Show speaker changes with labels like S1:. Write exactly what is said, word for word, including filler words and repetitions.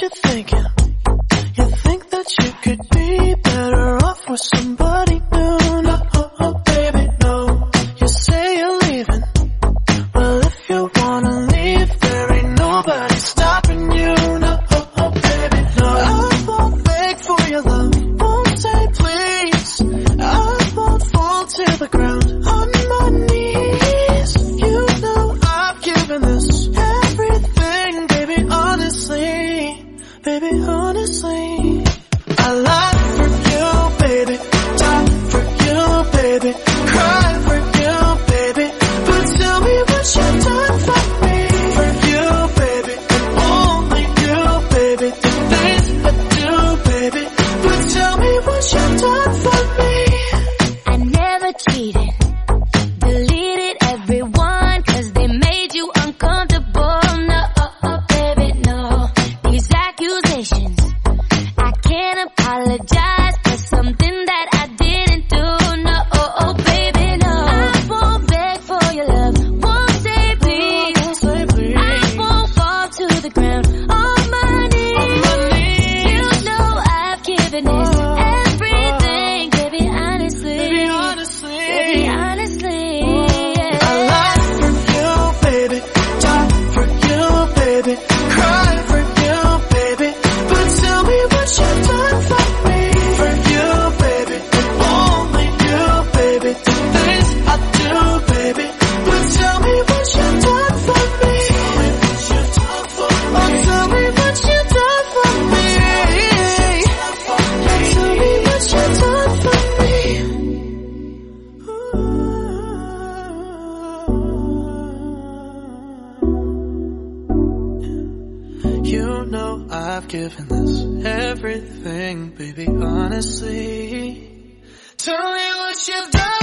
S1: you thinking? You think that you could be better off with somebody new? No, oh, oh, baby, no. You say you're leaving. Well, if you wanna leave, there ain't nobody stopping you. No, oh, oh, baby, no. I won't beg for your love, won't say please. I won't fall to the ground on my knees. You know I've given this everything, baby, honestly. Baby, honestly, I lie for you, baby, die for you, baby, cry for you, baby, but tell me what you've done for me. For you, baby, and only you, baby, the things I do, baby, but tell me what you've done for me.
S2: I never cheated, deleted everyone, cause they made you uncomfortable. No, oh, oh, baby, no. These accusations, I can't apologize for something that I didn't do. No, oh, oh, baby, no. I won't beg for your love, won't say please.
S1: Won't say please.
S2: I won't fall to the ground on my knees.
S1: On my knees.
S2: You know I've given this everything, baby, honestly.
S1: Baby, honestly,
S2: Baby, honestly, yeah.
S1: I lie for you, baby, die for you, baby, cry for you, baby, but tell me what you've done for me. For you, baby, and only you, baby, the things I do, baby, but tell me what you've done for me. Tell me what you've done for me. Oh, tell me what you've done for me. You know I've given this everything, baby, honestly. Tell me what you've done.